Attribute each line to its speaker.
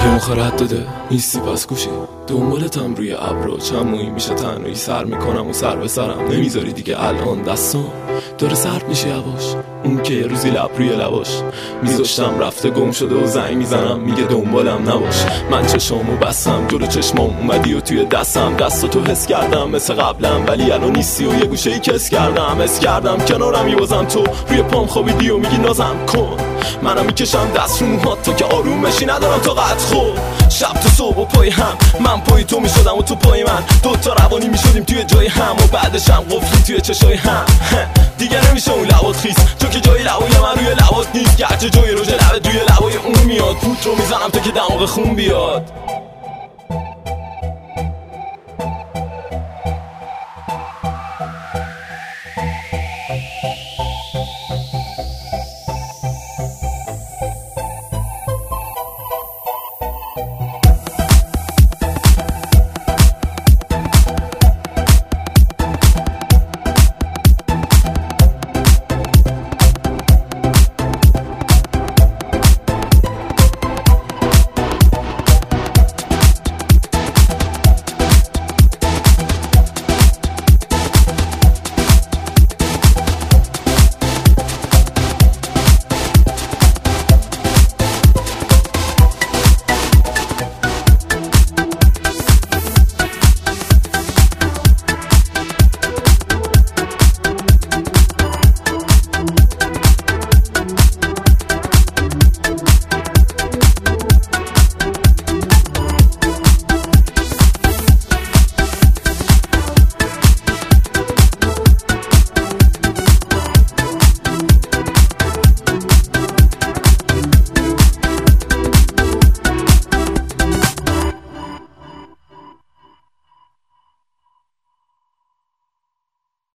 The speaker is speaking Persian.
Speaker 1: یه مخارت داده نیستی پس گوشی دنبالتم روی ابرو چند مویی میشه تنهایی سر میکنم و سر به سرم نمیذاری دیگه الان دستم داره سرد میشه یواش اون که یه روزی لب روی لباش میذاشتم رفته گم شده و زنگ میزنم میگه دنبالم نباش من چشامو بستم جلو چشمام اومدی و توی دستاتو حس کردم مثل قبلم ولی الان نیستی و یه گوشه‌ای کس کردم حس کردم کنارم میوازم تو روی پام خوابیدی و میگی نازم کن منم میکشم دست رو موهات تو که آروم بشی ندارم تا قد خود شب تا صبح و پای هم من پای تو میشدم و تو پای من دوتا روانی میشدیم توی جای هم و بعدش هم قفلی توی چشای هم دیگه نمیشه اون لبات خیس تو که جای لبای من روی لبات نیست گرچه جای روژه لبت روی لبای اون میاد پوت رو میزنم تا که دماغ خون بیاد